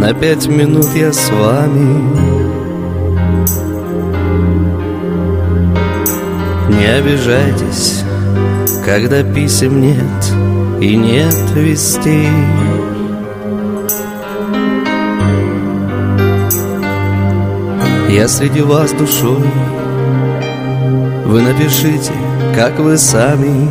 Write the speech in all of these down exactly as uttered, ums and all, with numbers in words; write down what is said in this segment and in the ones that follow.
на пять минут я с вами. Не обижайтесь, когда писем нет и нет вестей. Я среди вас душой. Вы напишите, как вы сами.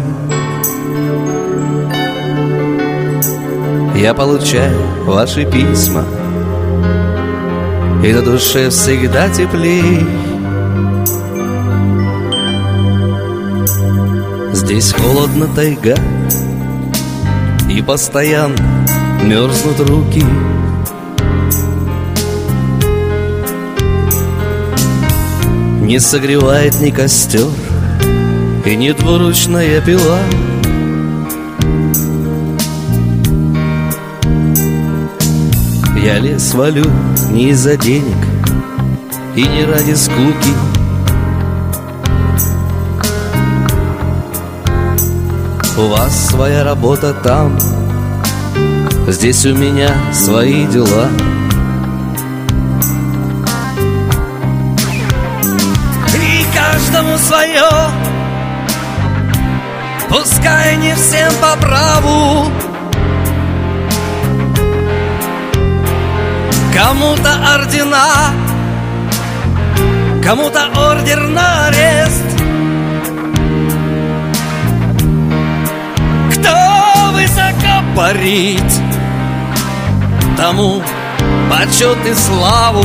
Я получаю ваши письма, и на душе всегда теплей. Здесь холодно, тайга, и постоянно мерзнут руки. Не согревает ни костер и ни двуручная пила. Я лес валю не из-за денег и не ради скуки. У вас своя работа там, здесь у меня свои дела. И каждому свое, пускай не всем по праву. Кому-то ордена, кому-то ордер на арест. Кто высоко парит, тому почет и славу.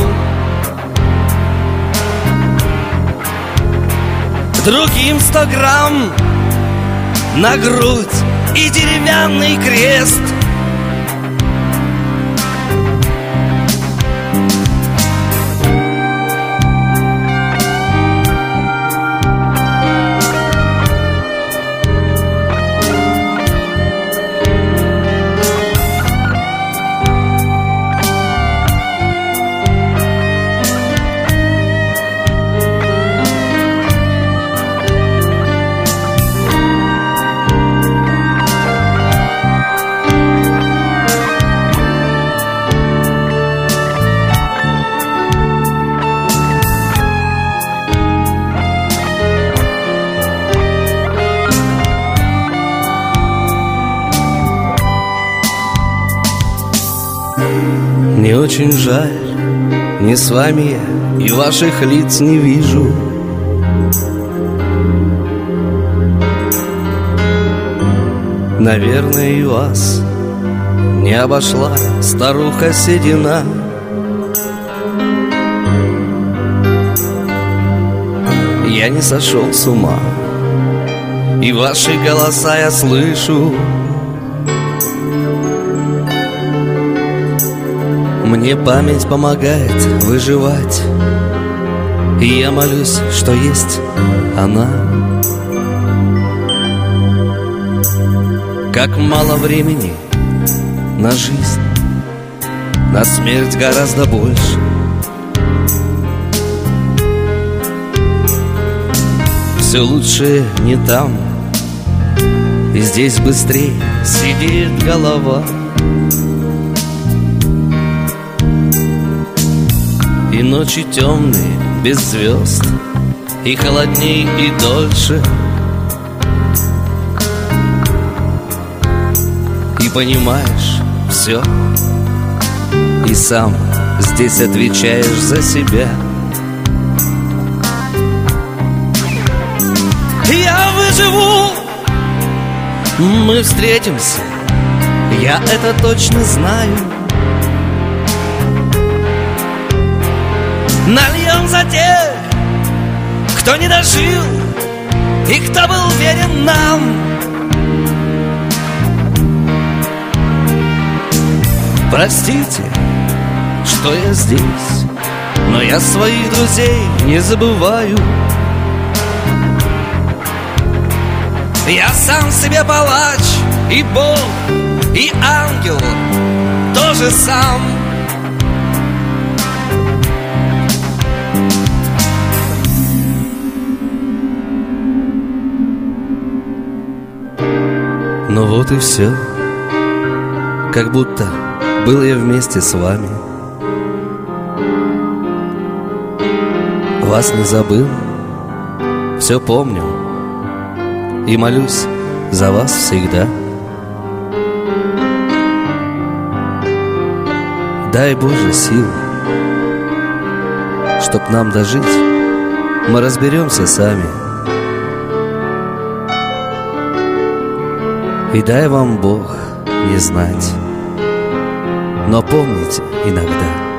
Другим сто грамм на грудь и деревянный крест. Мне очень жаль, не с вами я и ваших лиц не вижу. Наверное, и вас не обошла старуха седина. Я не сошел с ума, и ваши голоса я слышу. Мне память помогает выживать, и я молюсь, что есть она. Как мало времени на жизнь, на смерть гораздо больше. Все лучшее не там, и здесь быстрее сидит голова. И ночи темные, без звезд, и холодней, и дольше. И понимаешь все, и сам здесь отвечаешь за себя. Я выживу, мы встретимся, я это точно знаю. Нальем за тех, кто не дожил и кто был верен нам. Простите, что я здесь, но я своих друзей не забываю. Я сам себе палач, и Бог, и ангел тоже сам. Ну вот и все. Как будто был я вместе с вами. вас не забыл, все помню и молюсь за вас всегда. Дай Боже сил, чтоб нам дожить, мы разберемся сами. И дай вам Бог не знать, но помните иногда.